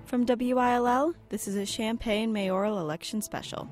From WILL, this is a Champaign mayoral election special.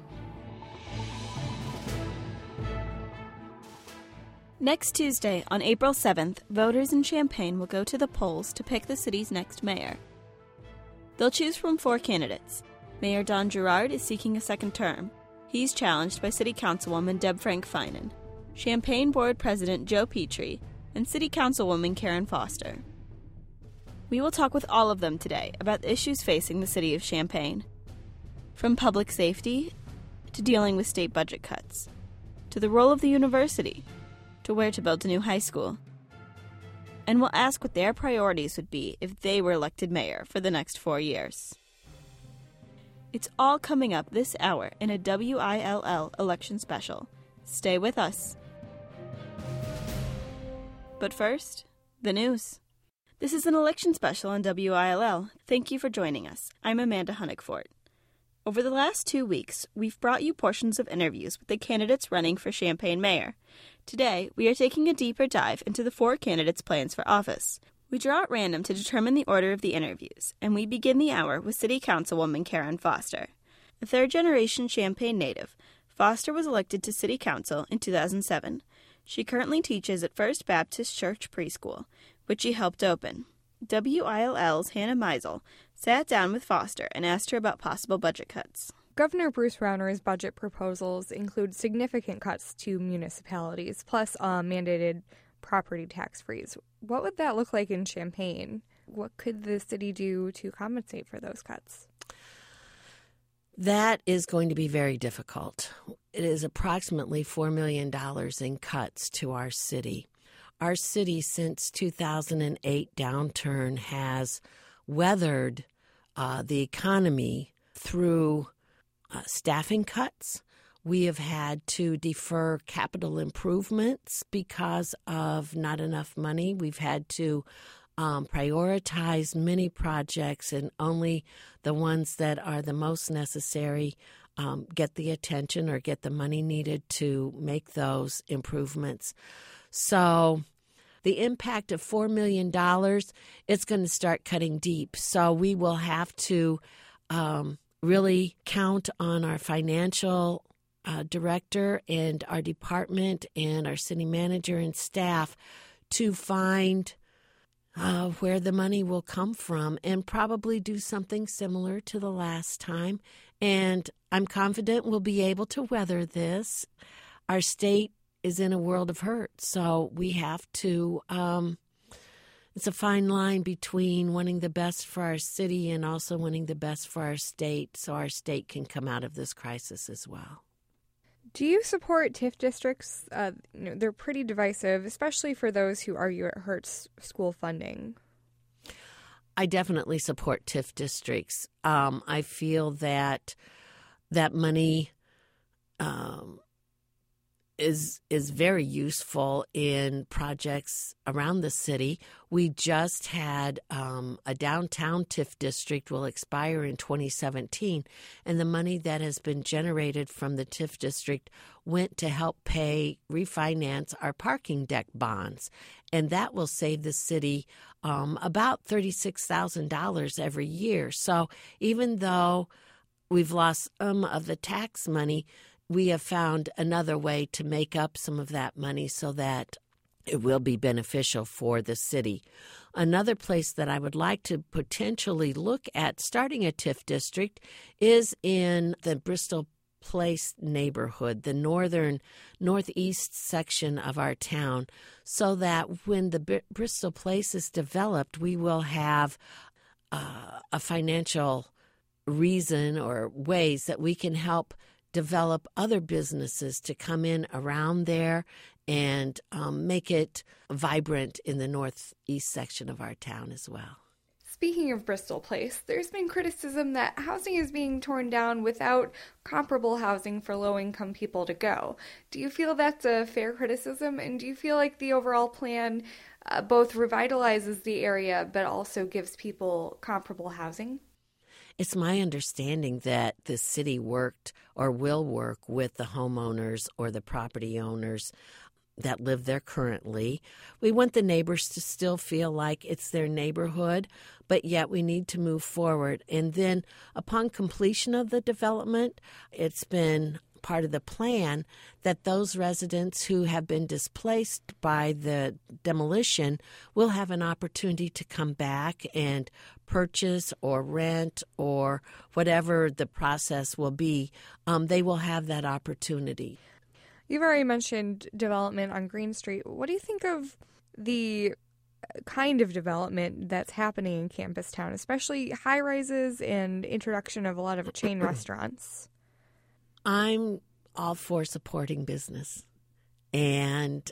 Next Tuesday, on April 7th, voters in Champaign will go to the polls to pick the city's next mayor. They'll choose from 4 candidates. Mayor Don Gerard is seeking a second term. He's challenged by City Councilwoman Deb Frank Finan, Champaign Board President Joe Petrie, and City Councilwoman Karen Foster. We will talk with all of them today about the issues facing the city of Champaign. From public safety, to dealing with state budget cuts, to the role of the university, to where to build a new high school. And we'll ask what their priorities would be if they were elected mayor for the next 4 years. It's all coming up this hour in a WILL election special. Stay with us. But first, the news. This is an election special on WILL. Thank you for joining us. I'm Amanda Honigfort. Over the last 2 weeks, we've brought you portions of interviews with the candidates running for Champaign mayor. Today, we are taking a deeper dive into the 4 candidates' plans for office. We draw at random to determine the order of the interviews, and we begin the hour with City Councilwoman Karen Foster. A third-generation Champaign native, Foster was elected to City Council in 2007. She currently teaches at First Baptist Church Preschool, which she helped open. WILL's Hannah Meisel sat down with Foster and asked her about possible budget cuts. Governor Bruce Rauner's budget proposals include significant cuts to municipalities, plus a mandated property tax freeze. What would that look like in Champaign? What could the city do to compensate for those cuts? That is going to be very difficult. It is approximately $4 million in cuts to our city. Our city, since 2008 downturn, has weathered the economy through staffing cuts. We have had to defer capital improvements because of not enough money. We've had to prioritize many projects, and only the ones that are the most necessary get the attention or get the money needed to make those improvements. So the impact of $4 million, it's going to start cutting deep. So we will have to really count on our financial director and our department and our city manager and staff to find where the money will come from and probably do something similar to the last time. And I'm confident we'll be able to weather this. Our state is in a world of hurt, so we have to it's a fine line between wanting the best for our city and also wanting the best for our state so our state can come out of this crisis as well. Do you support TIF districts? They're pretty divisive, especially for those who argue it hurts school funding. I definitely support TIF districts. I feel that money is very useful in projects around the city. We just had a downtown TIF district will expire in 2017, and the money that has been generated from the TIF district went to help refinance our parking deck bonds, and that will save the city about $36,000 every year. So even though we've lost some of the tax money, we have found another way to make up some of that money so that it will be beneficial for the city. Another place that I would like to potentially look at starting a TIF district is in the Bristol Place neighborhood, the northeast section of our town, so that when the Bristol Place is developed, we will have a financial reason or ways that we can help develop other businesses to come in around there and make it vibrant in the northeast section of our town as well. Speaking of Bristol Place, there's been criticism that housing is being torn down without comparable housing for low-income people to go. Do you feel that's a fair criticism, and do you feel like the overall plan both revitalizes the area but also gives people comparable housing? It's my understanding that the city worked or will work with the homeowners or the property owners that live there currently. We want the neighbors to still feel like it's their neighborhood, but yet we need to move forward. And then upon completion of the development, it's been part of the plan that those residents who have been displaced by the demolition will have an opportunity to come back and purchase or rent or whatever the process will be. They will have that opportunity. You've already mentioned development on Green Street. What do you think of the kind of development that's happening in Campus Town, especially high-rises and introduction of a lot of chain restaurants? I'm all for supporting business. And,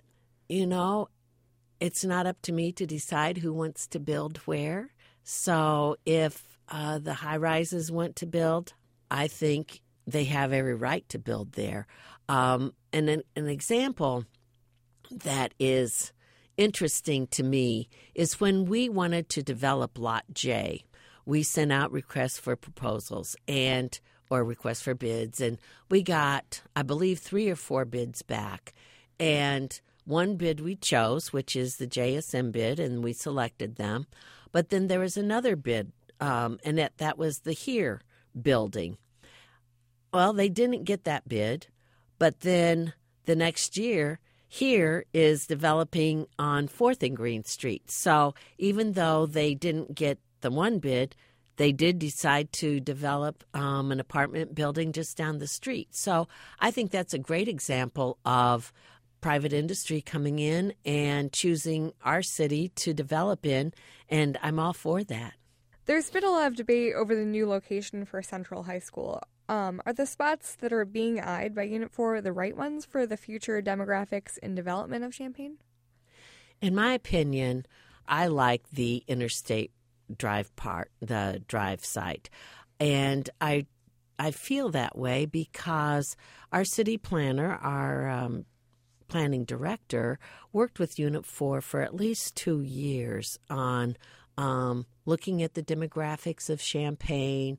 it's not up to me to decide who wants to build where. So if the high-rises want to build, I think they have every right to build there. And an example that is interesting to me is when we wanted to develop Lot J, we sent out requests for proposals or requests for bids, and we got, I believe, 3 or 4 bids back. And one bid we chose, which is the JSM bid, and we selected them. But then there was another bid, and that was the Here building. Well, they didn't get that bid, but then the next year, Here is developing on 4th and Green Street. So even though they didn't get the one bid, they did decide to develop an apartment building just down the street. So I think that's a great example of private industry coming in and choosing our city to develop in, and I'm all for that. There's been a lot of debate over the new location for Central High School. Are the spots that are being eyed by Unit 4 the right ones for the future demographics and development of Champaign? In my opinion, I like the Interstate Drive part, the drive site. And I feel that way because our city planner, our planning director, worked with Unit 4 for at least 2 years on looking at the demographics of Champaign,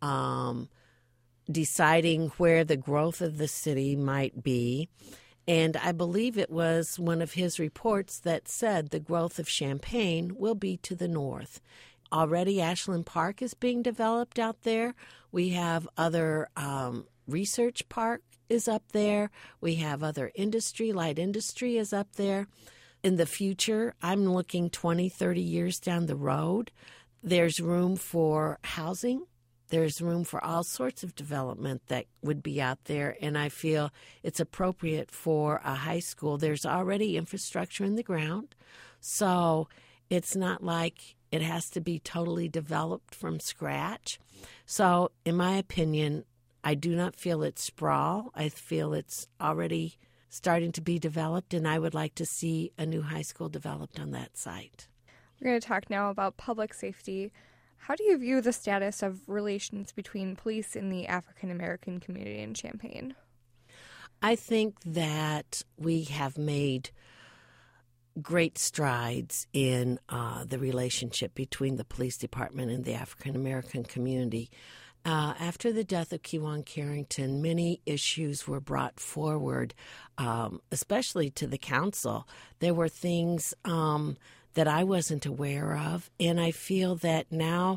deciding where the growth of the city might be. And I believe it was one of his reports that said the growth of Champaign will be to the north. Already Ashland Park is being developed out there. We have other research park is up there. We have other industry, light industry is up there. In the future, I'm looking 20, 30 years down the road. There's room for housing. There's room for all sorts of development that would be out there, and I feel it's appropriate for a high school. There's already infrastructure in the ground, so it's not like it has to be totally developed from scratch. So, in my opinion, I do not feel it's sprawl. I feel it's already starting to be developed, and I would like to see a new high school developed on that site. We're going to talk now about public safety. How do you view the status of relations between police and the African American community in Champaign? I think that we have made great strides in the relationship between the police department and the African American community. After the death of Kewan Carrington, many issues were brought forward, especially to the council. There were things that I wasn't aware of, and I feel that now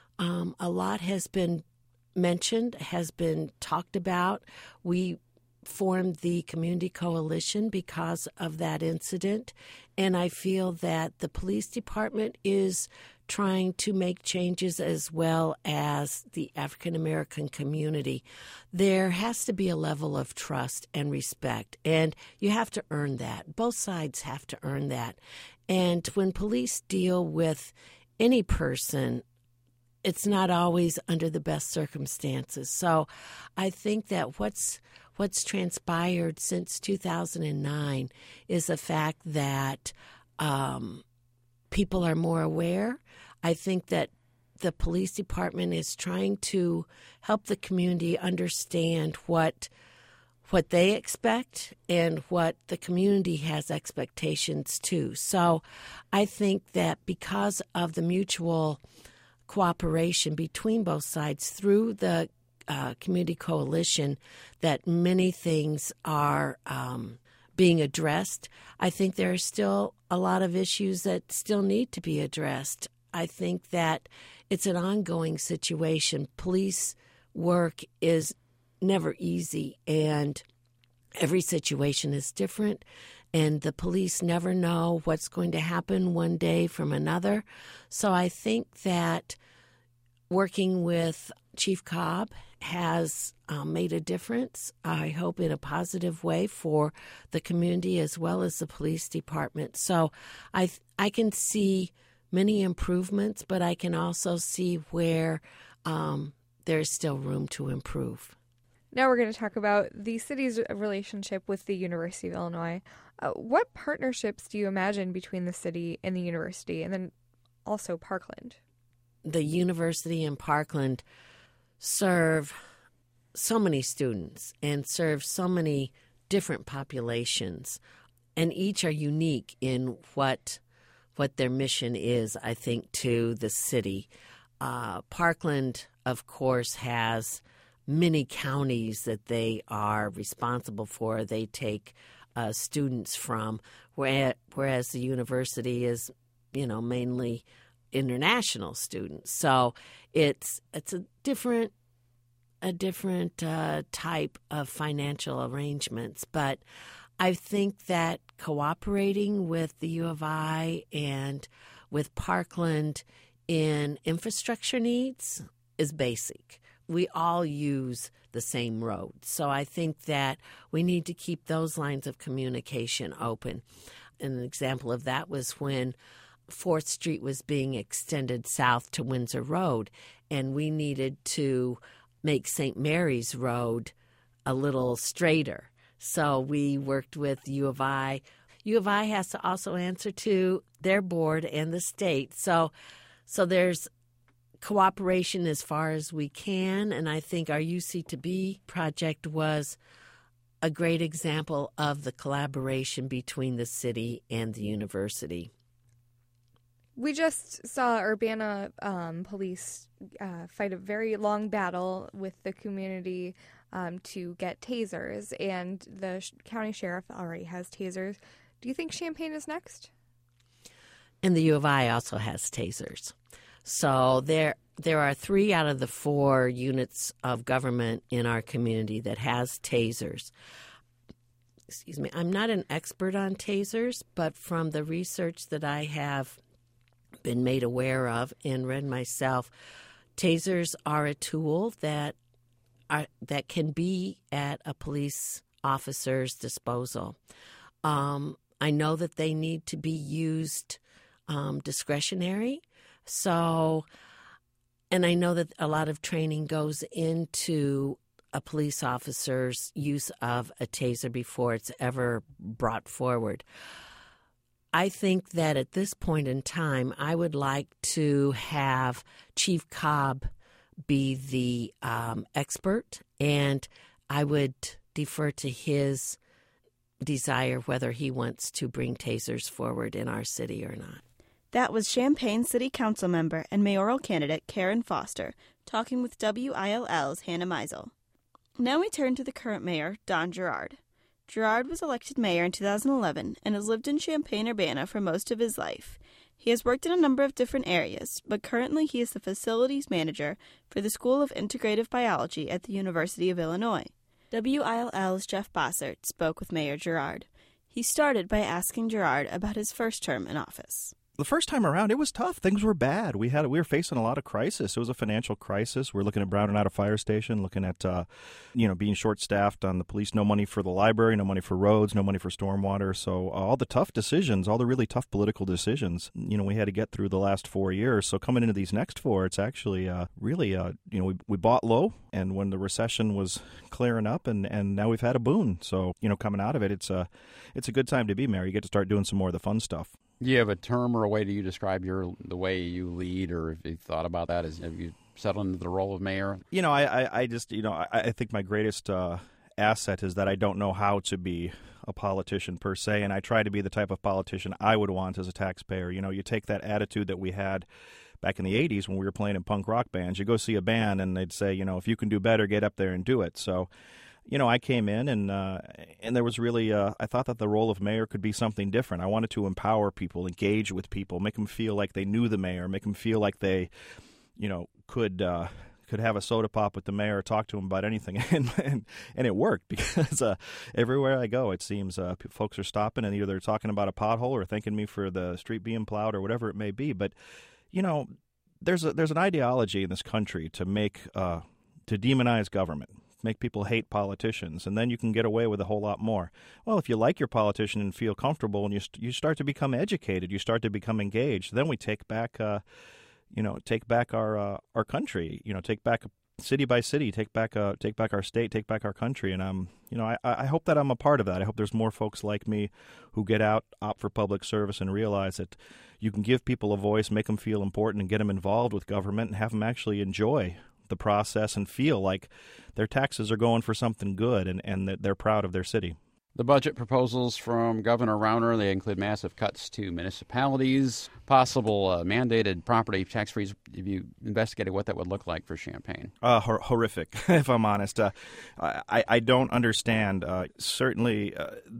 a lot has been mentioned, has been talked about. We formed the Community Coalition because of that incident, and I feel that the police department is trying to make changes as well as the African American community. There has to be a level of trust and respect, and you have to earn that. Both sides have to earn that. And when police deal with any person, it's not always under the best circumstances. So I think that what's transpired since 2009 is the fact that people are more aware. I think that the police department is trying to help the community understand what they expect and what the community has expectations too. So I think that because of the mutual cooperation between both sides through the Community Coalition, that many things are being addressed. I think there are still a lot of issues that still need to be addressed. I think that it's an ongoing situation. Police work is never easy, and every situation is different, and the police never know what's going to happen one day from another. So I think that working with Chief Cobb has made a difference, I hope in a positive way, for the community as well as the police department. So I can see many improvements, but I can also see where there's still room to improve. Now we're going to talk about the city's relationship with the University of Illinois. What partnerships do you imagine between the city and the university, and then also Parkland? The university and Parkland serve so many students and serve so many different populations, and each are unique in what their mission is, I think, to the city. Parkland, of course, has many counties that they are responsible for. They take students from, whereas the university is, mainly international students. So it's a different type of financial arrangements, but I think that cooperating with the U of I and with Parkland in infrastructure needs is basic. We all use the same road. So I think that we need to keep those lines of communication open. An example of that was when 4th Street was being extended south to Windsor Road, and we needed to make St. Mary's Road a little straighter. So we worked with U of I. U of I has to also answer to their board and the state. So there's cooperation as far as we can, and I think our UC2B project was a great example of the collaboration between the city and the university. We just saw Urbana police fight a very long battle with the community to get tasers, and the county sheriff already has tasers. Do you think Champaign is next? And the U of I also has tasers. So there are 3 out of the 4 units of government in our community that has tasers. Excuse me. I'm not an expert on tasers, but from the research that I have been made aware of and read myself, tasers are a tool that can be at a police officer's disposal. I know that they need to be used discretionary. So, and I know that a lot of training goes into a police officer's use of a taser before it's ever brought forward. I think that at this point in time, I would like to have Chief Cobb be the expert, and I would defer to his desire whether he wants to bring tasers forward in our city or not. That was Champaign City Council member and mayoral candidate Karen Foster talking with WILL's Hannah Meisel. Now we turn to the current mayor, Don Gerard. Gerard was elected mayor in 2011 and has lived in Champaign-Urbana for most of his life. He has worked in a number of different areas, but currently he is the facilities manager for the School of Integrative Biology at the University of Illinois. WILL's Jeff Bossert spoke with Mayor Gerard. He started by asking Gerard about his first term in office. The first time around, it was tough. Things were bad. We were facing a lot of crisis. It was a financial crisis. We're looking at browning out a fire station, looking at being short-staffed on the police. No money for the library, no money for roads, no money for stormwater. So all the tough decisions, all the really tough political decisions, we had to get through the last 4 years. So coming into these next 4, it's actually we bought low, and when the recession was clearing up, and now we've had a boon. So coming out of it, it's a good time to be mayor. You get to start doing some more of the fun stuff. Do you have a term or a way you describe the way you lead, or have you thought about that? Have you settled into the role of mayor? I think my greatest asset is that I don't know how to be a politician per se, and I try to be the type of politician I would want as a taxpayer. You take that attitude that we had back in the 80s when we were playing in punk rock bands. You go see a band and they'd say, if you can do better, get up there and do it. So I came in and there was really I thought that the role of mayor could be something different. I wanted to empower people, engage with people, make them feel like they knew the mayor, make them feel like they, could have a soda pop with the mayor, talk to him about anything, and it worked because everywhere I go, it seems folks are stopping and either they're talking about a pothole or thanking me for the street being plowed or whatever it may be. But there's an ideology in this country to demonize government, make people hate politicians, and then you can get away with a whole lot more. Well, if you like your politician and feel comfortable, and you start to become educated, you start to become engaged, then we take back our country, take back city by city, take back our state, take back our country. And I hope that I'm a part of that. I hope there's more folks like me who get out, opt for public service, and realize that you can give people a voice, make them feel important, and get them involved with government, and have them actually enjoy the process and feel like their taxes are going for something good and that they're proud of their city. The budget proposals from Governor Rauner, they include massive cuts to municipalities, possible mandated property tax freeze. Have you investigated what that would look like for Champaign? Horrific, if I'm honest. I don't understand. Certainly,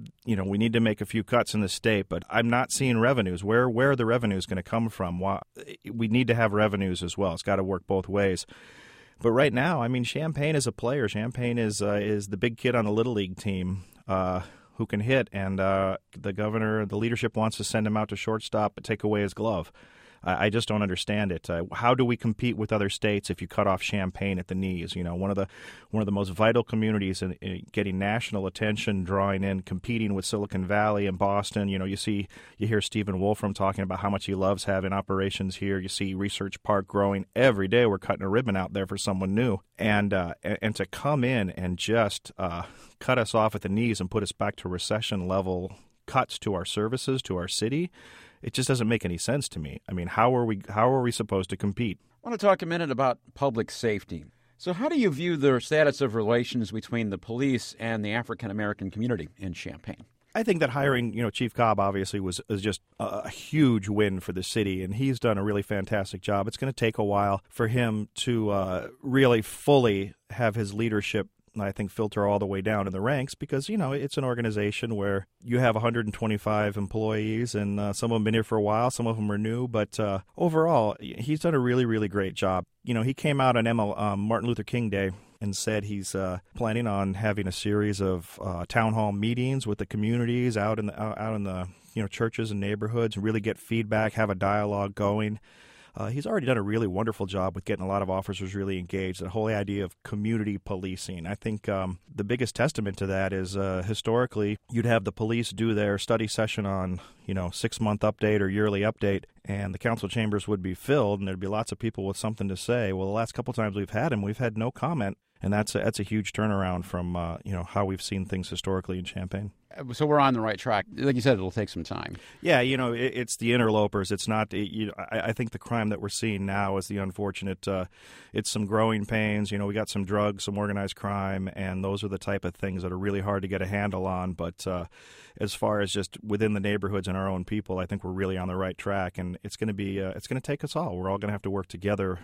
we need to make a few cuts in the state, but I'm not seeing revenues. Where are the revenues going to come from? We need to have revenues as well. It's got to work both ways. But right now, Champaign is a player. Champaign is the big kid on the Little League team who can hit, and the governor, the leadership wants to send him out to shortstop but take away his glove. I just don't understand it. How do we compete with other states if you cut off Champaign at the knees? One of the most vital communities in getting national attention, drawing in, competing with Silicon Valley and Boston. You hear Stephen Wolfram talking about how much he loves having operations here. You see Research Park growing every day. We're cutting a ribbon out there for someone new, and to come in and just cut us off at the knees and put us back to recession level cuts to our services, to our city. It just doesn't make any sense to me. How are we supposed to compete? I want to talk a minute about public safety. So how do you view the status of relations between the police and the African-American community in Champaign? I think that hiring, Chief Cobb obviously was just a huge win for the city, and he's done a really fantastic job. It's going to take a while for him to really fully have his leadership, I think, filter all the way down in the ranks because, it's an organization where you have 125 employees and some of them have been here for a while, some of them are new, but overall, he's done a really, really great job. He came out on Martin Luther King Day and said he's planning on having a series of town hall meetings with the communities out in the churches and neighborhoods, and really get feedback, have a dialogue going. He's already done a really wonderful job with getting a lot of officers really engaged. The whole idea of community policing. I think the biggest testament to that is historically you'd have the police do their study session on 6-month update or yearly update, and the council chambers would be filled, and there'd be lots of people with something to say. Well, the last couple times we've had him, we've had no comment. And that's a huge turnaround from how we've seen things historically in Champaign. So we're on the right track. Like you said, it'll take some time. Yeah, it's the interlopers. It's not. I think the crime that we're seeing now is the unfortunate. It's some growing pains. We got some drugs, some organized crime, and those are the type of things that are really hard to get a handle on. But as far as just within the neighborhoods and our own people, I think we're really on the right track. And it's going to be. It's going to take us all. We're all going to have to work together.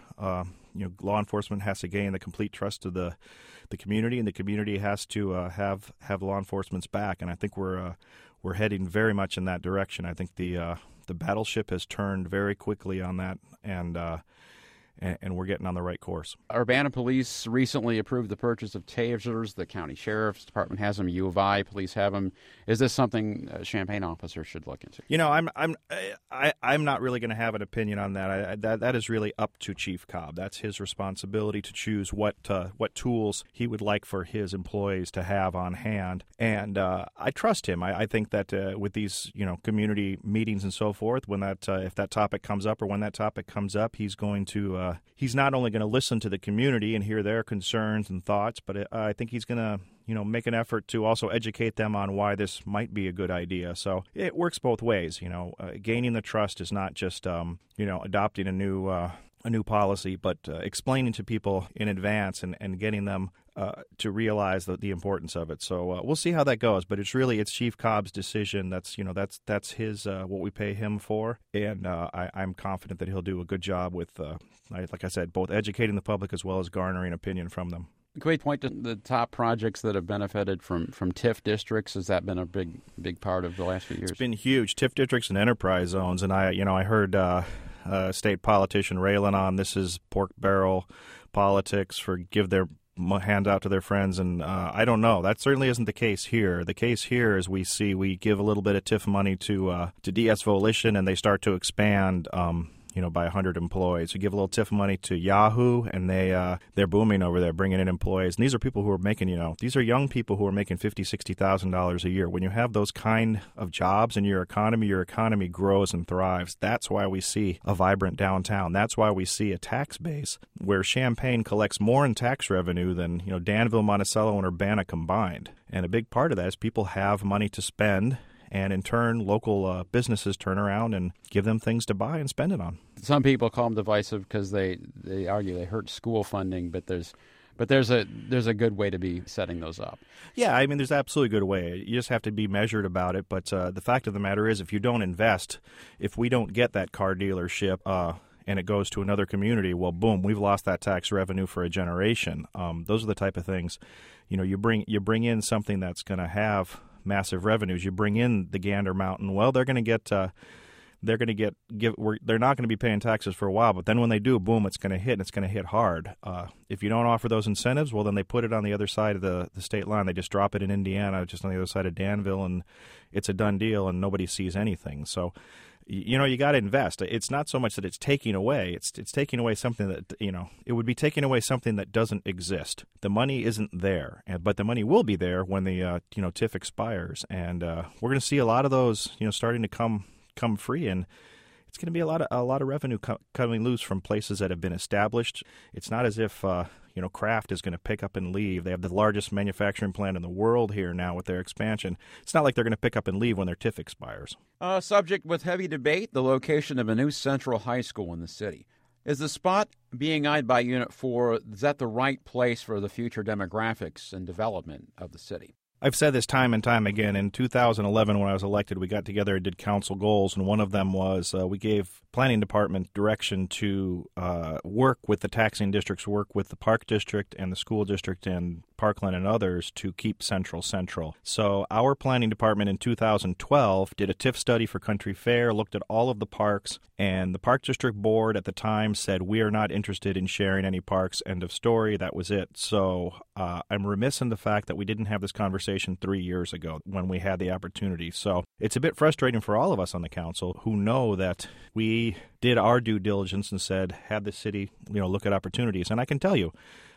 Law enforcement has to gain the complete trust of the community, and the community has to have law enforcement's back. And I think we're heading very much in that direction. I think the battleship has turned very quickly on that, and we're getting on the right course. Urbana Police recently approved the purchase of tasers. The county sheriff's department has them. U of I police have them. Is this something Champaign officers should look into? I'm not really going to have an opinion on that. That is really up to Chief Cobb. That's his responsibility to choose what tools he would like for his employees to have on hand. And I trust him. I think that with these community meetings and so forth, when if that topic comes up or when that topic comes up, he's going to he's not only going to listen to the community and hear their concerns and thoughts, but I think he's going to make an effort to also educate them on why this might be a good idea. So it works both ways. Gaining the trust is not just adopting a new policy, but explaining to people in advance and getting them to realize the importance of it. So we'll see how that goes. But it's Chief Cobb's decision. That's his what we pay him for, and I'm confident that he'll do a good job with, like I said, both educating the public as well as garnering opinion from them. Can we point to the top projects that have benefited from TIF districts? Has that been a big part of the last few years? It's been huge. TIF districts and enterprise zones. And I heard state politician railing on this is pork barrel politics for give their hands out to their friends. And I don't know. That certainly isn't the case here. The case here is we give a little bit of TIF money to DS Volition, and they start to expand. By 100 employees. We give a little TIF money to Yahoo, and they're booming over there, bringing in employees. And these are people who are making, these are young people who are making $50,000, $60,000 a year. When you have those kind of jobs in your economy grows and thrives. That's why we see a vibrant downtown. That's why we see a tax base where Champaign collects more in tax revenue than, Danville, Monticello, and Urbana combined. And a big part of that is people have money to spend. And in turn, local businesses turn around and give them things to buy and spend it on. Some people call them divisive because they argue they hurt school funding, but there's a good way to be setting those up. Yeah, I mean, there's absolutely a good way. You just have to be measured about it. But the fact of the matter is, if you don't invest, if we don't get that car dealership and it goes to another community, well, boom, we've lost that tax revenue for a generation. Those are the type of things, you bring in something that's going to have massive revenues. You bring in the Gander Mountain. Well, they're not going to be paying taxes for a while, but then when they do, boom, it's going to hit, and it's going to hit hard. If you don't offer those incentives, well, then they put it on the other side of the state line. They just drop it in Indiana, just on the other side of Danville, and it's a done deal, and nobody sees anything. So, you got to invest. It's not so much that it's taking away. It's taking away something that, it would be taking away something that doesn't exist. The money isn't there, but the money will be there when the, TIF expires. And we're going to see a lot of those, starting to come free, and it's going to be a lot of revenue coming loose from places that have been established. It's not as if Kraft is going to pick up and leave. They have the largest manufacturing plant in the world here now with their expansion. It's not like they're going to pick up and leave when their TIF expires. Subject with heavy debate: the location of a new Central High School in the city. Is the spot being eyed by Unit 4? Is that the right place for the future demographics and development of the city? I've said this time and time again. In 2011, when I was elected, we got together and did council goals, and one of them was we gave planning department direction to work with the taxing districts, work with the park district and the school district and Parkland and others to keep Central. So our planning department in 2012 did a TIF study for Country Fair, looked at all of the parks, and the park district board at the time said, we are not interested in sharing any parks, end of story. That was it. So I'm remiss in the fact that we didn't have this conversation 3 years ago when we had the opportunity. So it's a bit frustrating for all of us on the council who know that we did our due diligence and said, had the city, look at opportunities. And I can tell you,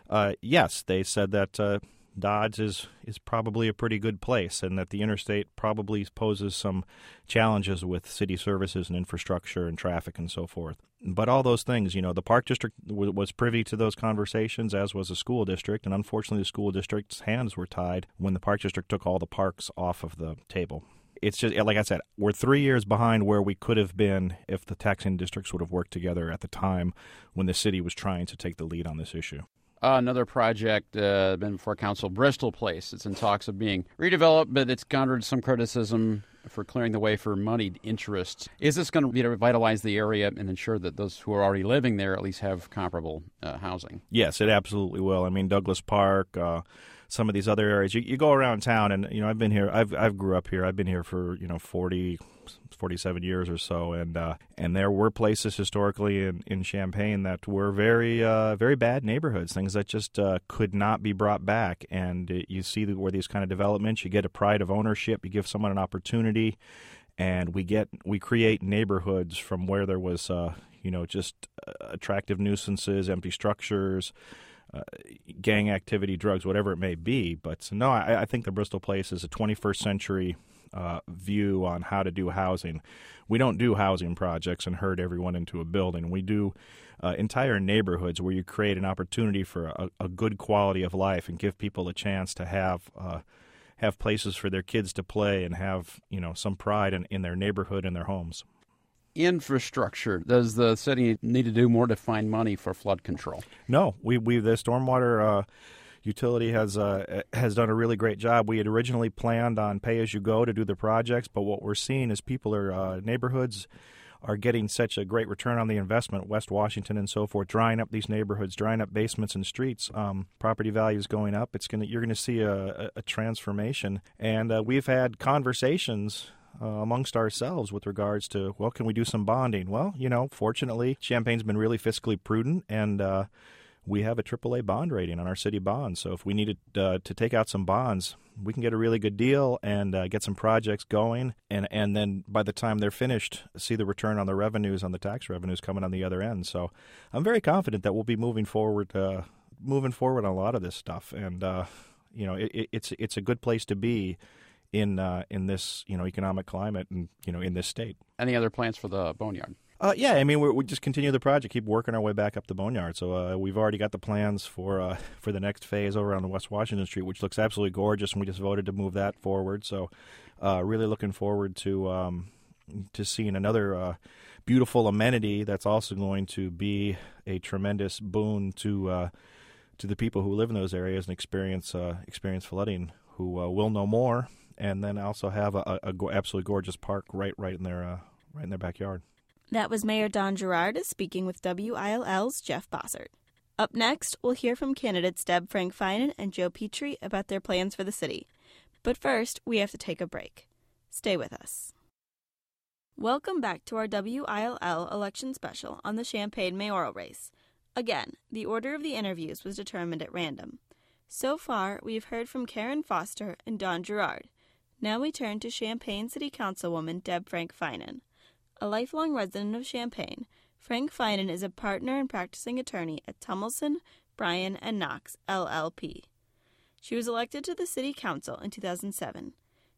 yes, they said that Dodge is probably a pretty good place and that the interstate probably poses some challenges with city services and infrastructure and traffic and so forth. But all those things, the park district was privy to those conversations, as was the school district. And unfortunately, the school district's hands were tied when the park district took all the parks off of the table. It's just, like I said, we're 3 years behind where we could have been if the taxing districts would have worked together at the time when the city was trying to take the lead on this issue. Another project been before council, Bristol Place. It's in talks of being redeveloped, but it's garnered some criticism for clearing the way for moneyed interests. Is this going to be to revitalize the area and ensure that those who are already living there at least have comparable housing? Yes, it absolutely will. I mean, Douglas Park, some of these other areas. You go around town, and I've been here. I've grew up here. I've been here for 47 years or so, and there were places historically in Champaign that were very very bad neighborhoods, things that just could not be brought back. And you see where these kind of developments, you get a pride of ownership, you give someone an opportunity, and we create neighborhoods from where there was just attractive nuisances, empty structures, gang activity, drugs, whatever it may be. But no, I think the Bristol Place is a 21st century view on how to do housing. We don't do housing projects and herd everyone into a building. We do entire neighborhoods where you create an opportunity for a good quality of life and give people a chance to have places for their kids to play and have some pride in their neighborhood and their homes. Infrastructure. Does the city need to do more to find money for flood control? No, we the stormwater utility has done a really great job. We had originally planned on pay-as-you-go to do the projects, but what we're seeing is neighborhoods are getting such a great return on the investment, West Washington and so forth, drying up these neighborhoods, drying up basements and streets, property values going up. You're going to see a transformation. And we've had conversations amongst ourselves with regards to, well, can we do some bonding? Well, fortunately, Champaign's been really fiscally prudent, and we have a AAA bond rating on our city bonds. So if we needed to take out some bonds, we can get a really good deal and get some projects going. And then by the time they're finished, see the return on the revenues, on the tax revenues coming on the other end. So I'm very confident that we'll be moving forward on a lot of this stuff. And, it's a good place to be in this, economic climate and, in this state. Any other plans for the boneyard? We just continue the project, keep working our way back up the boneyard. So we've already got the plans for the next phase over on West Washington Street, which looks absolutely gorgeous, and we just voted to move that forward. So really looking forward to seeing another beautiful amenity that's also going to be a tremendous boon to the people who live in those areas and experience flooding, who will know more, and then also have a absolutely gorgeous park right in their backyard. That was Mayor Don Gerard speaking with WILL's Jeff Bossert. Up next, we'll hear from candidates Deb Frank Finan and Joe Petrie about their plans for the city. But first, we have to take a break. Stay with us. Welcome back to our WILL election special on the Champaign mayoral race. Again, the order of the interviews was determined at random. So far, we've heard from Karen Foster and Don Gerard. Now we turn to Champaign City Councilwoman Deb Frank Finan. A lifelong resident of Champaign, Frank Finan is a partner and practicing attorney at Tummelson, Bryan, and Knox, LLP. She was elected to the City Council in 2007.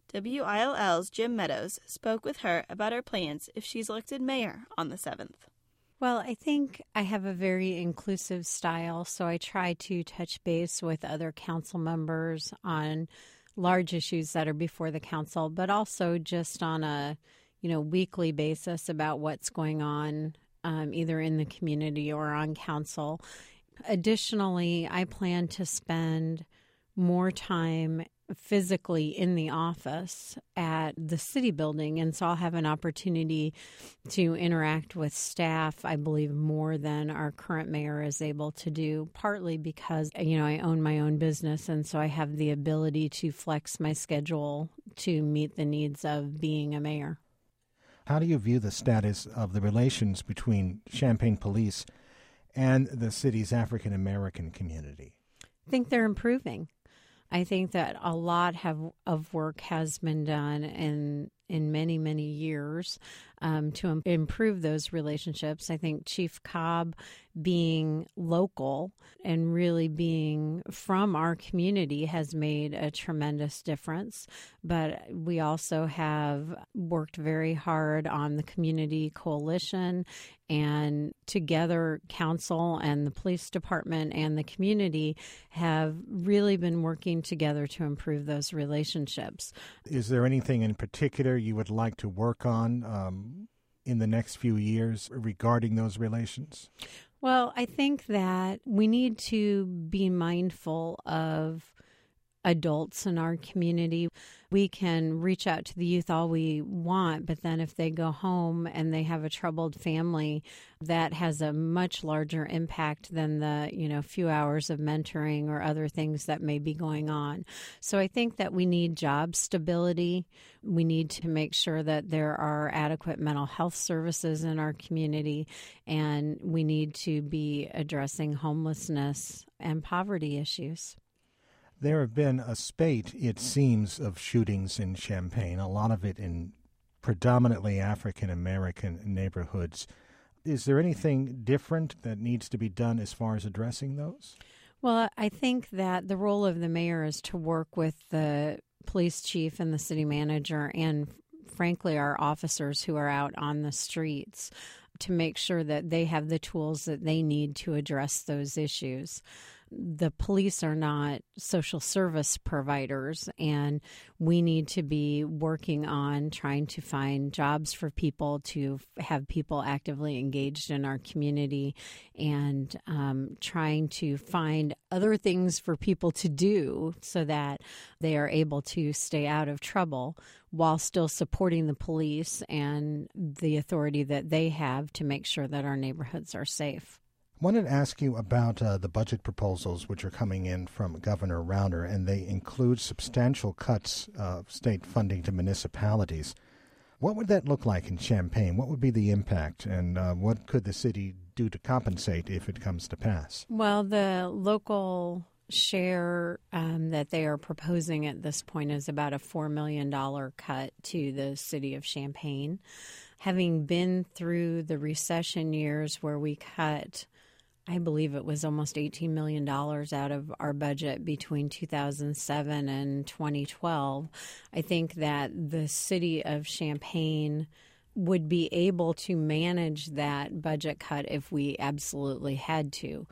WILL's Jim Meadows spoke with her about her plans if she's elected mayor on the 7th. Well, I think I have a very inclusive style, so I try to touch base with other council members on large issues that are before the council, but also just on a weekly basis about what's going on either in the community or on council. Additionally, I plan to spend more time physically in the office at the city building, and so I'll have an opportunity to interact with staff, I believe, more than our current mayor is able to do, partly because, I own my own business, and so I have the ability to flex my schedule to meet the needs of being a mayor. How do you view the status of the relations between Champaign Police and the city's African-American community? I think they're improving. I think that a lot of work has been done in many, many years to improve those relationships. I think Chief Cobb being local and really being from our community has made a tremendous difference. But we also have worked very hard on the community coalition, and together council and the police department and the community have really been working together to improve those relationships. Is there anything in particular you would like to work on in the next few years regarding those relations? Well, I think that we need to be mindful of adults in our community. We can reach out to the youth all we want, but then if they go home and they have a troubled family, that has a much larger impact than the, few hours of mentoring or other things that may be going on. So I think that we need job stability. We need to make sure that there are adequate mental health services in our community, and we need to be addressing homelessness and poverty issues. There have been a spate, it seems, of shootings in Champaign, a lot of it in predominantly African-American neighborhoods. Is there anything different that needs to be done as far as addressing those? Well, I think that the role of the mayor is to work with the police chief and the city manager and, frankly, our officers who are out on the streets to make sure that they have the tools that they need to address those issues. the police are not social service providers, and we need to be working on trying to find jobs for people, to have people actively engaged in our community, and trying to find other things for people to do so that they are able to stay out of trouble while still supporting the police and the authority that they have to make sure that our neighborhoods are safe. I wanted to ask you about the budget proposals which are coming in from Governor Rauner, and they include substantial cuts of state funding to municipalities. What would that look like in Champaign? What would be the impact, and what could the city do to compensate if it comes to pass? Well, the local share that they are proposing at this point is about a $4 million cut to the city of Champaign. Having been through the recession years where we cut, I believe it was almost $18 million out of our budget between 2007 and 2012, I think that the city of Champaign would be able to manage that budget cut if we absolutely had to.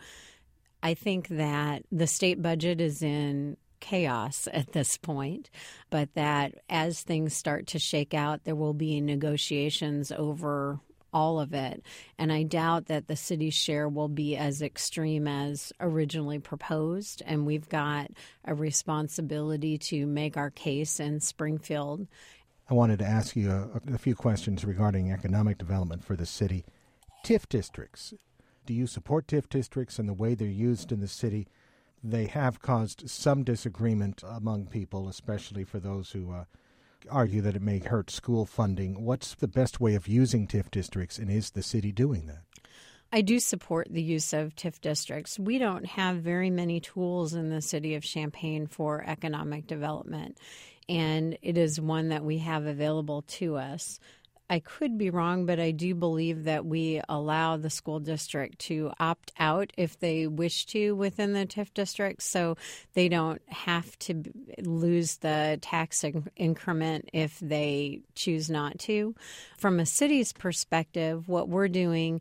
I think that the state budget is in chaos at this point, but that as things start to shake out, there will be negotiations over all of it. And I doubt that the city's share will be as extreme as originally proposed. And we've got a responsibility to make our case in Springfield. I wanted to ask you a few questions regarding economic development for the city. TIF districts. Do you support TIF districts and the way they're used in the city? They have caused some disagreement among people, especially for those who argue that it may hurt school funding. What's the best way of using TIF districts, and is the city doing that? I do support the use of TIF districts. We don't have very many tools in the city of Champaign for economic development, and it is one that we have available to us. I could be wrong, but I do believe that we allow the school district to opt out if they wish to within the TIF district, so they don't have to lose the tax increment if they choose not to. From a city's perspective, what we're doing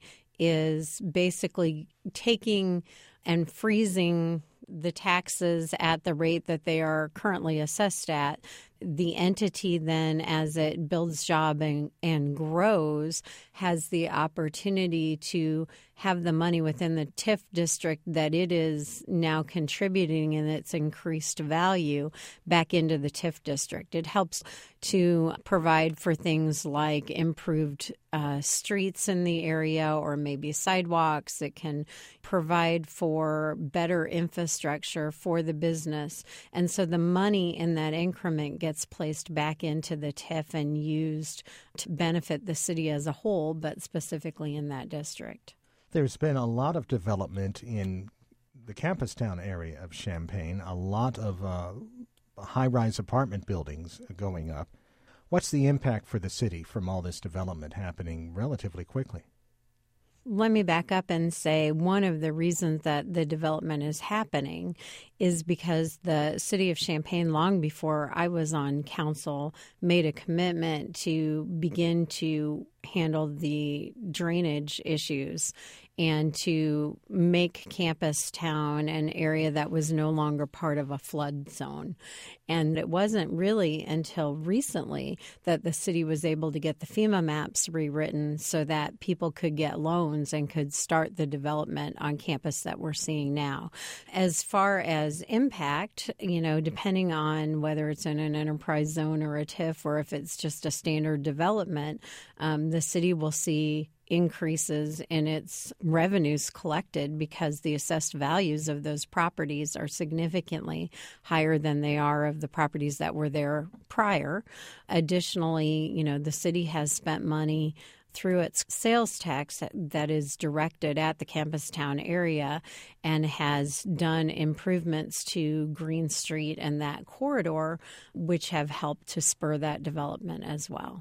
is basically taking and freezing the taxes at the rate that they are currently assessed at. The entity then, as it builds job and grows, has the opportunity to have the money within the TIF district that it is now contributing in its increased value back into the TIF district. It helps to provide for things like improved streets in the area or maybe sidewalks. It can provide for better infrastructure for the business. And so the money in that increment gets placed back into the TIF and used to benefit the city as a whole, but specifically in that district. There's been a lot of development in the Campus Town area of Champaign, a lot of high-rise apartment buildings going up. What's the impact for the city from all this development happening relatively quickly? Let me back up and say one of the reasons that the development is happening is because the city of Champaign, long before I was on council, made a commitment to begin to handle the drainage issues and to make Campus Town an area that was no longer part of a flood zone. And it wasn't really until recently that the city was able to get the FEMA maps rewritten so that people could get loans and could start the development on campus that we're seeing now. As far as impact, depending on whether it's in an enterprise zone or a TIF or if it's just a standard development, the city will see increases in its revenues collected because the assessed values of those properties are significantly higher than they are of the properties that were there prior. Additionally, the city has spent money through its sales tax that is directed at the Campus Town area and has done improvements to Green Street and that corridor, which have helped to spur that development as well.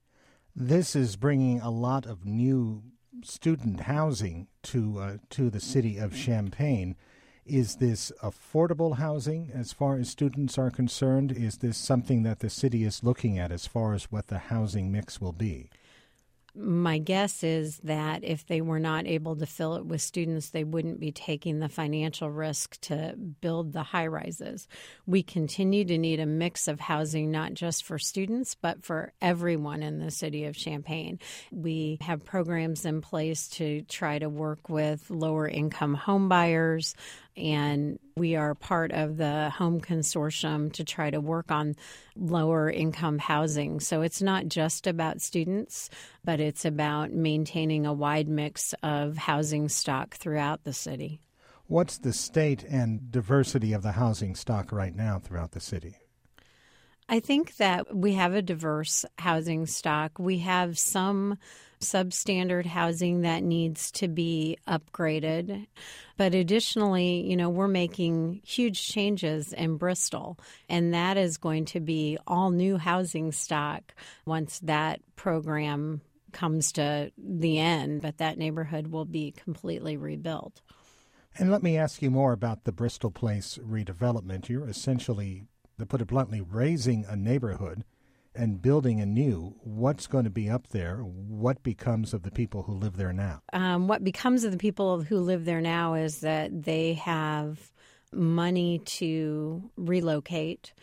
This is bringing a lot of new student housing to the city of Champaign. Is this affordable housing as far as students are concerned? Is this something that the city is looking at as far as what the housing mix will be? My guess is that if they were not able to fill it with students, they wouldn't be taking the financial risk to build the high rises. We continue to need a mix of housing, not just for students, but for everyone in the city of Champaign. We have programs in place to try to work with lower income home buyers, and we are part of the Home Consortium to try to work on lower income housing. So it's not just about students, but it's about maintaining a wide mix of housing stock throughout the city. What's the state and diversity of the housing stock right now throughout the city? I think that we have a diverse housing stock. We have some substandard housing that needs to be upgraded. But additionally, we're making huge changes in Bristol, and that is going to be all new housing stock once that program comes to the end, but that neighborhood will be completely rebuilt. And let me ask you more about the Bristol Place redevelopment. You're essentially, to put it bluntly, raising a neighborhood and building anew. What's going to be up there? What becomes of the people who live there now? What becomes of the people who live there now is that they have money to relocate,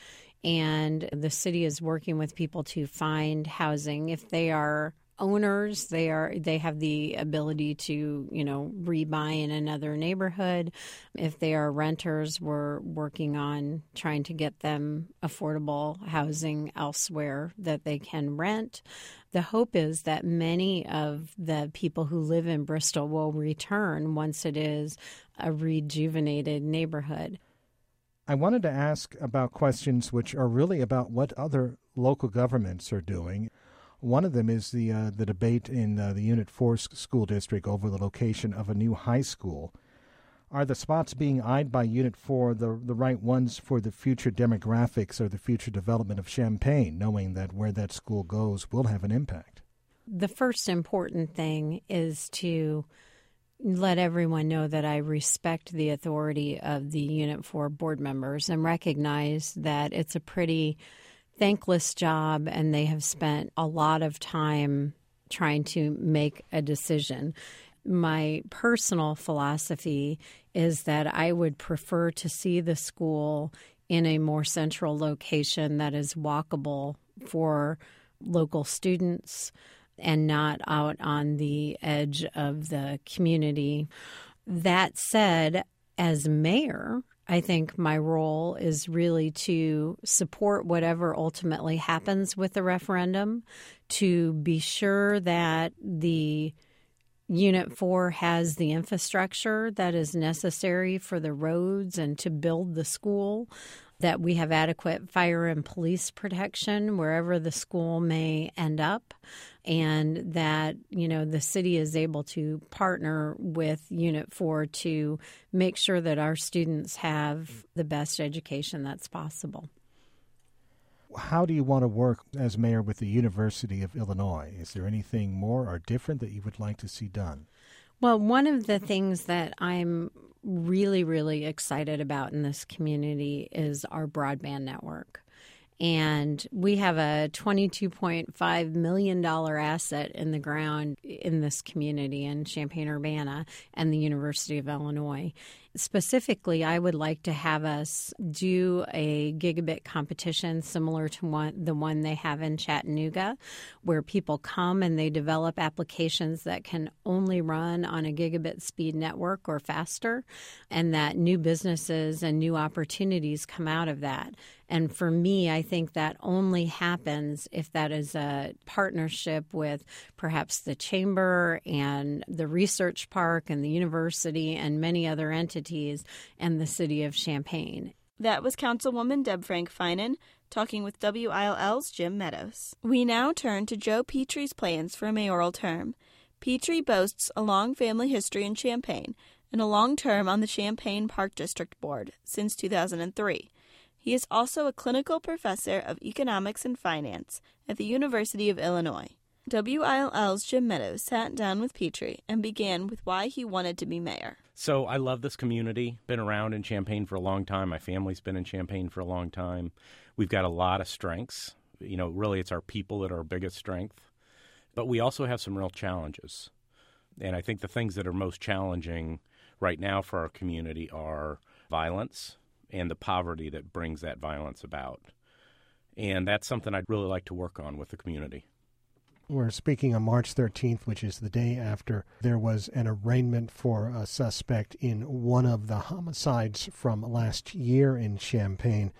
and the city is working with people to find housing. If they are owners, they have the ability to, rebuy in another neighborhood. If they are renters, we're working on trying to get them affordable housing elsewhere that they can rent. The hope is that many of the people who live in Bristol will return once it is a rejuvenated neighborhood. I wanted to ask about questions which are really about what other local governments are doing. One of them is the debate in the Unit 4 school district over the location of a new high school. Are the spots being eyed by Unit 4 the right ones for the future demographics or the future development of Champaign, knowing that where that school goes will have an impact? The first important thing is to let everyone know that I respect the authority of the Unit 4 board members and recognize that it's a pretty thankless job, and they have spent a lot of time trying to make a decision. My personal philosophy is that I would prefer to see the school in a more central location that is walkable for local students and not out on the edge of the community. That said, as mayor, I think my role is really to support whatever ultimately happens with the referendum, to be sure that the Unit 4 has the infrastructure that is necessary for the roads and to build the school, that we have adequate fire and police protection wherever the school may end up, and that, the city is able to partner with Unit 4 to make sure that our students have the best education that's possible. How do you want to work as mayor with the University of Illinois? Is there anything more or different that you would like to see done? Well, one of the things that I'm really, really excited about in this community is our broadband network. And we have a $22.5 million asset in the ground in this community in Champaign-Urbana and the University of Illinois. Specifically, I would like to have us do a gigabit competition similar to the one they have in Chattanooga, where people come and they develop applications that can only run on a gigabit speed network or faster, and that new businesses and new opportunities come out of that. And for me, I think that only happens if that is a partnership with perhaps the Chamber and the Research Park and the university and many other entities and the city of Champaign. That was Councilwoman Deb Frank Finan talking with WILL's Jim Meadows. We now turn to Joe Petrie's plans for a mayoral term. Petrie boasts a long family history in Champaign and a long term on the Champaign Park District Board since 2003. He is also a clinical professor of economics and finance at the University of Illinois. WILL's Jim Meadows sat down with Petrie and began with why he wanted to be mayor. So I love this community. Been around in Champaign for a long time. My family's been in Champaign for a long time. We've got a lot of strengths. Really it's our people that are our biggest strength. But we also have some real challenges. And I think the things that are most challenging right now for our community are violence and the poverty that brings that violence about. And that's something I'd really like to work on with the community. We're speaking on March 13th, which is the day after there was an arraignment for a suspect in one of the homicides from last year in Champaign.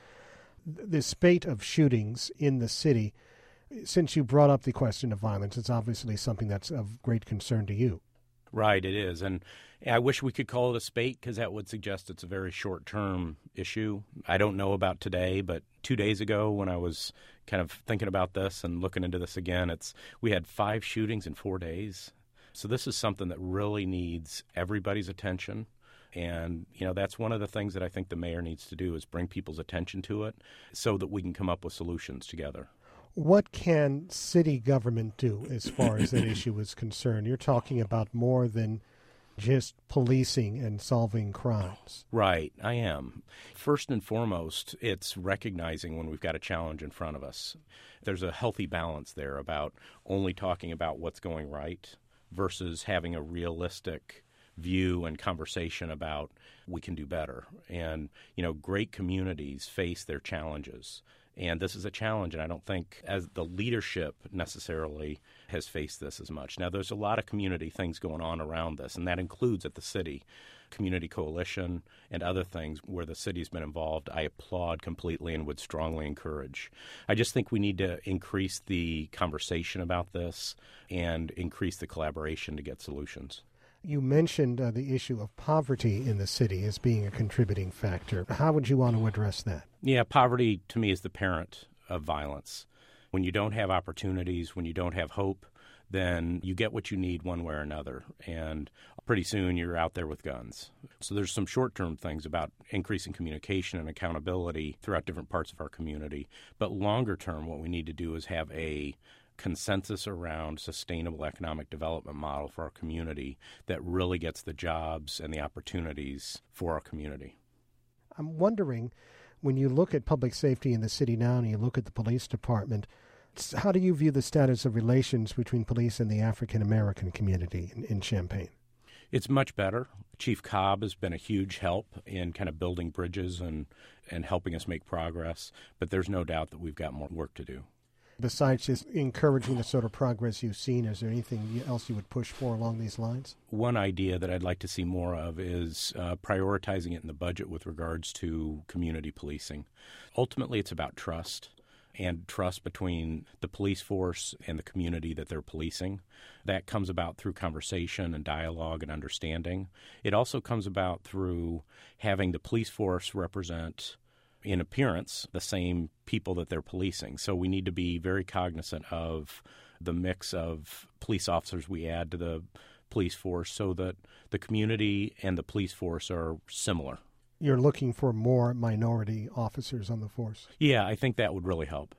The spate of shootings in the city, since you brought up the question of violence, it's obviously something that's of great concern to you. Right, it is. And I wish we could call it a spate because that would suggest it's a very short-term issue. I don't know about today, but 2 days ago when I was kind of thinking about this and looking into this again, we had 5 shootings in 4 days. So this is something that really needs everybody's attention. And, that's one of the things that I think the mayor needs to do is bring people's attention to it so that we can come up with solutions together. What can city government do as far as that issue is concerned? You're talking about more than just policing and solving crimes. Right, I am. First and foremost, it's recognizing when we've got a challenge in front of us. There's a healthy balance there about only talking about what's going right versus having a realistic view and conversation about we can do better. And, great communities face their challenges. And this is a challenge, and I don't think as the leadership necessarily has faced this as much. Now, there's a lot of community things going on around this, and that includes at the city, community coalition and other things where the city's been involved. I applaud completely and would strongly encourage. I just think we need to increase the conversation about this and increase the collaboration to get solutions. You mentioned the issue of poverty in the city as being a contributing factor. How would you want to address that? Yeah, poverty to me is the parent of violence. When you don't have opportunities, when you don't have hope, then you get what you need one way or another. And pretty soon you're out there with guns. So there's some short-term things about increasing communication and accountability throughout different parts of our community. But longer term, what we need to do is have a consensus around sustainable economic development model for our community that really gets the jobs and the opportunities for our community. I'm wondering, when you look at public safety in the city now and you look at the police department, how do you view the status of relations between police and the African-American community in Champaign? It's much better. Chief Cobb has been a huge help in kind of building bridges and helping us make progress, but there's no doubt that we've got more work to do. Besides just encouraging the sort of progress you've seen, is there anything else you would push for along these lines? One idea that I'd like to see more of is prioritizing it in the budget with regards to community policing. Ultimately, it's about trust and trust between the police force and the community that they're policing. That comes about through conversation and dialogue and understanding. It also comes about through having the police force represent in appearance the same people that they're policing. So we need to be very cognizant of the mix of police officers we add to the police force so that the community and the police force are similar. You're looking for more minority officers on the force? Yeah, I think that would really help.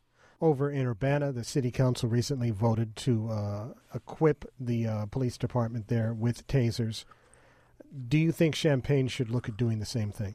Over in Urbana, the city council recently voted to equip the police department there with tasers. Do you think Champaign should look at doing the same thing?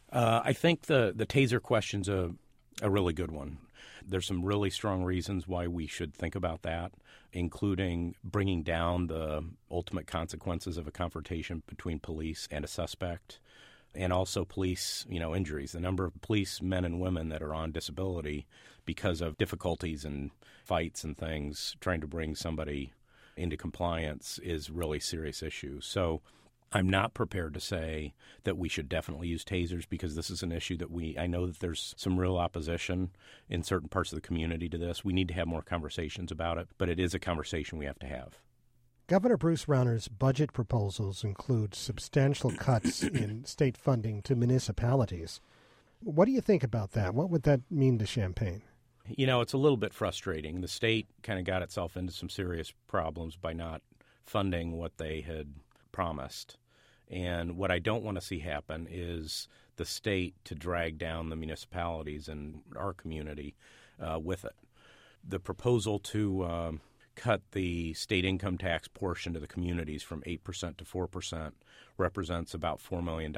I think the taser question's a really good one. There's some really strong reasons why we should think about that, including bringing down the ultimate consequences of a confrontation between police and a suspect, and also police, injuries. The number of police men and women that are on disability because of difficulties and fights and things trying to bring somebody into compliance is really a serious issue. So I'm not prepared to say that we should definitely use tasers because this is an issue that I know that there's some real opposition in certain parts of the community to this. We need to have more conversations about it, but it is a conversation we have to have. Governor Bruce Rauner's budget proposals include substantial cuts in state funding to municipalities. What do you think about that? What would that mean to Champaign? It's a little bit frustrating. The state kind of got itself into some serious problems by not funding what they had promised. And what I don't want to see happen is the state to drag down the municipalities and our community with it. The proposal to cut the state income tax portion to the communities from 8% to 4% represents about $4 million.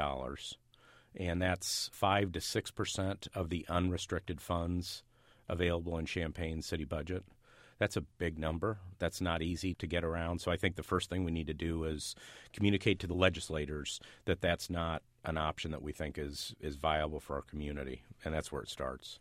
And that's 5 to 6% of the unrestricted funds available in Champaign's city budget. That's a big number. That's not easy to get around. So I think the first thing we need to do is communicate to the legislators that that's not an option that we think is viable for our community, and that's where it starts.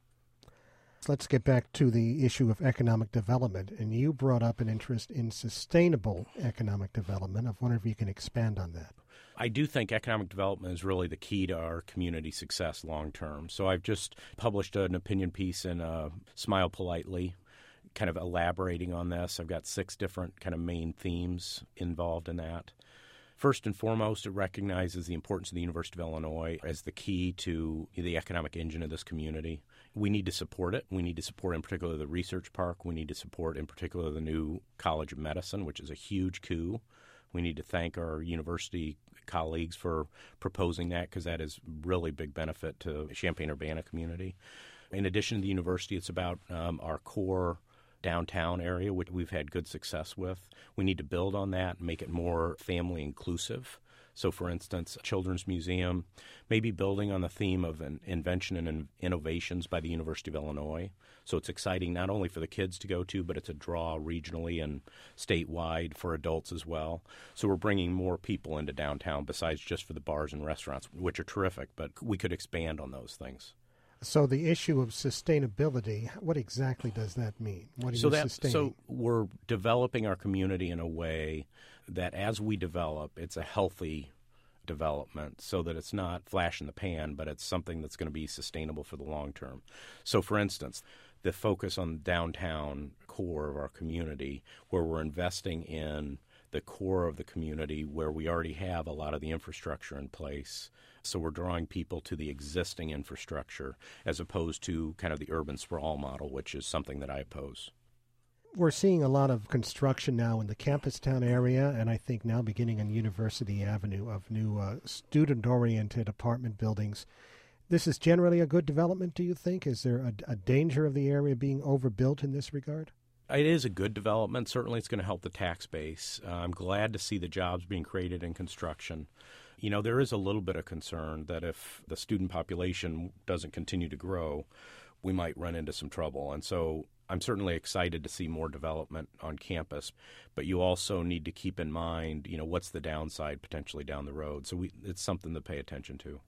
Let's get back to the issue of economic development, and you brought up an interest in sustainable economic development. I wonder if you can expand on that. I do think economic development is really the key to our community success long term. So I've just published an opinion piece in Smile Politely, kind of elaborating on this. I've got 6 different kind of main themes involved in that. First and foremost, it recognizes the importance of the University of Illinois as the key to the economic engine of this community. We need to support it. We need to support, in particular, the research park. We need to support, in particular, the new College of Medicine, which is a huge coup. We need to thank our university colleagues for proposing that, because that is really big benefit to the Champaign-Urbana community. In addition to the university, it's about our core downtown area, which we've had good success with. We need to build on that and make it more family inclusive. So, for instance, Children's Museum, maybe building on the theme of an invention and innovations by the University of Illinois. So it's exciting not only for the kids to go to, but it's a draw regionally and statewide for adults as well. So we're bringing more people into downtown besides just for the bars and restaurants, which are terrific, but we could expand on those things. So the issue of sustainability, what exactly does that mean? What are you sustaining? So we're developing our community in a way that as we develop, it's a healthy development so that it's not flash in the pan, but it's something that's going to be sustainable for the long term. So, for instance, the focus on the downtown core of our community, where we're investing in the core of the community where we already have a lot of the infrastructure in place. So we're drawing people to the existing infrastructure as opposed to kind of the urban sprawl model, which is something that I oppose. We're seeing a lot of construction now in the campus town area, and I think now beginning on University Avenue, of new student-oriented apartment buildings. This is generally a good development, do you think? Is there a danger of the area being overbuilt in this regard? It is a good development. Certainly it's going to help the tax base. I'm glad to see the jobs being created in construction. You know, there is a little bit of concern that if the student population doesn't continue to grow, we might run into some trouble. And so I'm certainly excited to see more development on campus, but you also need to keep in mind, you know, what's the downside potentially down the road. So it's something to pay attention to.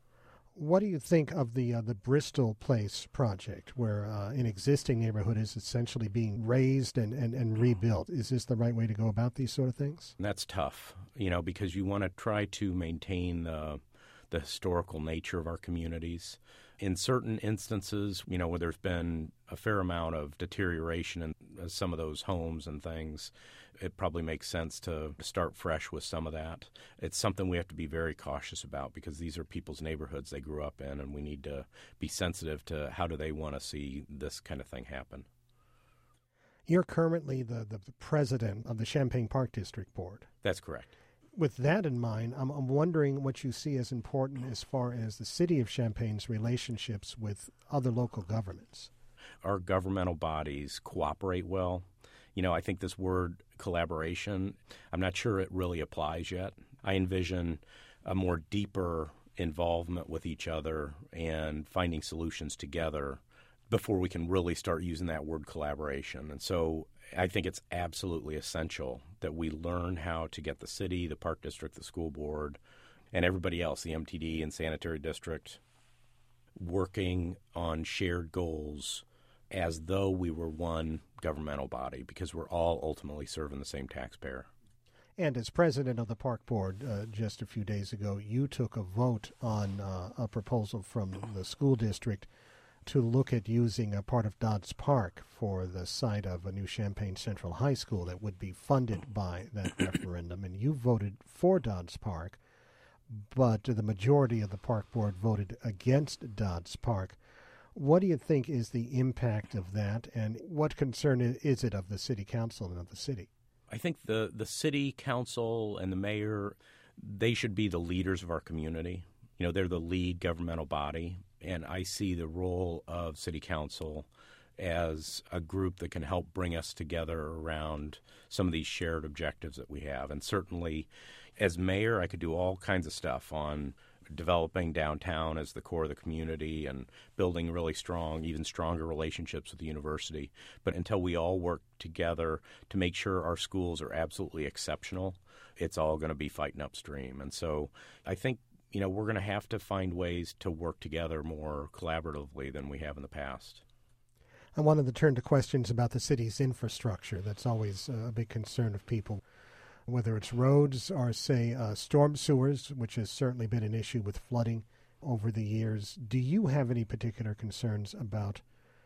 What do you think of the Bristol Place project, where an existing neighborhood is essentially being raised and rebuilt? Is this the right way to go about these sort of things? And that's tough, you know, because you want to try to maintain the historical nature of our communities. In certain instances, you know, where there's been a fair amount of deterioration in some of those homes and things, it probably makes sense to start fresh with some of that. It's something we have to be very cautious about because these are people's neighborhoods they grew up in, and we need to be sensitive to how do they want to see this kind of thing happen. You're currently the president of the Champaign Park District Board. That's correct. With that in mind, I'm wondering what you see as important as far as the city of Champaign's relationships with other local governments. Our governmental bodies cooperate well. You know, I think this word collaboration, I'm not sure it really applies yet. I envision a more deeper involvement with each other and finding solutions together before we can really start using that word collaboration. And so I think it's absolutely essential that we learn how to get the city, the park district, the school board, and everybody else, the MTD and sanitary district, working on shared goals as though we were one governmental body, because we're all ultimately serving the same taxpayer. And as president of the park board just a few days ago, you took a vote on a proposal from the school district to look at using a part of Dodds Park for the site of a new Champaign Central High School that would be funded by that referendum. And you voted for Dodds Park, but the majority of the park board voted against Dodds Park. What do you think is the impact of that, and what concern is it of the city council and of the city? I think the city council and the mayor, they should be the leaders of our community. You know, they're the lead governmental body. And I see the role of city council as a group that can help bring us together around some of these shared objectives that we have. And certainly, as mayor, I could do all kinds of stuff on developing downtown as the core of the community and building really strong, even stronger relationships with the university. But until we all work together to make sure our schools are absolutely exceptional, it's all going to be fighting upstream. And so I think, we're going to have to find ways to work together more collaboratively than we have in the past. I wanted to turn to questions about the city's infrastructure. That's always a big concern of people, whether it's roads or, say, storm sewers, which has certainly been an issue with flooding over the years. Do you have any particular concerns about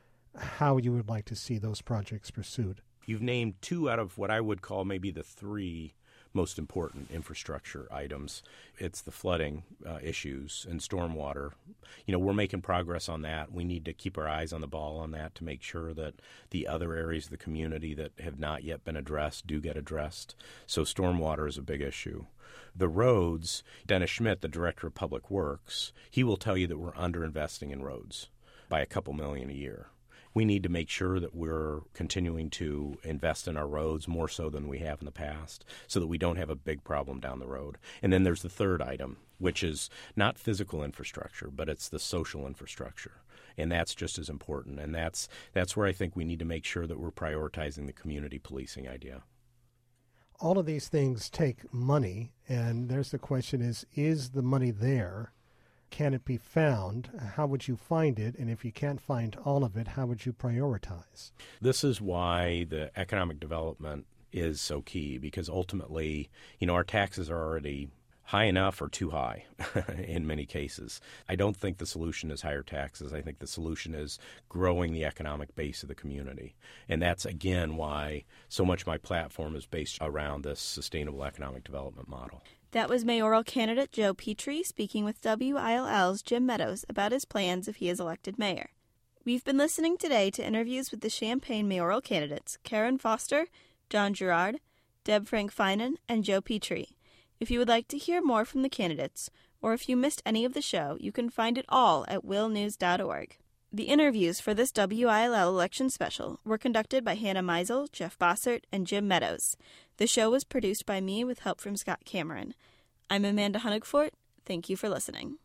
how you would like to see those projects pursued? You've named two out of what I would call maybe the three most important infrastructure items. It's the flooding issues and stormwater. We're making progress on that. We need to keep our eyes on the ball on that to make sure that the other areas of the community that have not yet been addressed do get addressed. So stormwater is a big issue. The roads, Dennis Schmidt, the Director of Public Works, he will tell you that we're underinvesting in roads by a couple million a year. We need to make sure that we're continuing to invest in our roads more so than we have in the past so that we don't have a big problem down the road. And then there's the third item, which is not physical infrastructure, but it's the social infrastructure. And that's just as important. And that's where I think we need to make sure that we're prioritizing the community policing idea. All of these things take money, and there's the question is the money there? Can it be found? How would you find it? And if you can't find all of it, how would you prioritize? This is why the economic development is so key, because ultimately, our taxes are already high enough or too high in many cases. I don't think the solution is higher taxes. I think the solution is growing the economic base of the community. And that's, again, why so much of my platform is based around this sustainable economic development model. That was mayoral candidate Joe Petrie speaking with WILL's Jim Meadows about his plans if he is elected mayor. We've been listening today to interviews with the Champaign mayoral candidates Karen Foster, John Gerard, Deb Frank-Finan, and Joe Petrie. If you would like to hear more from the candidates, or if you missed any of the show, you can find it all at willnews.org. The interviews for this WILL election special were conducted by Hannah Meisel, Jeff Bossert, and Jim Meadows. The show was produced by me with help from Scott Cameron. I'm Amanda Honigfort. Thank you for listening.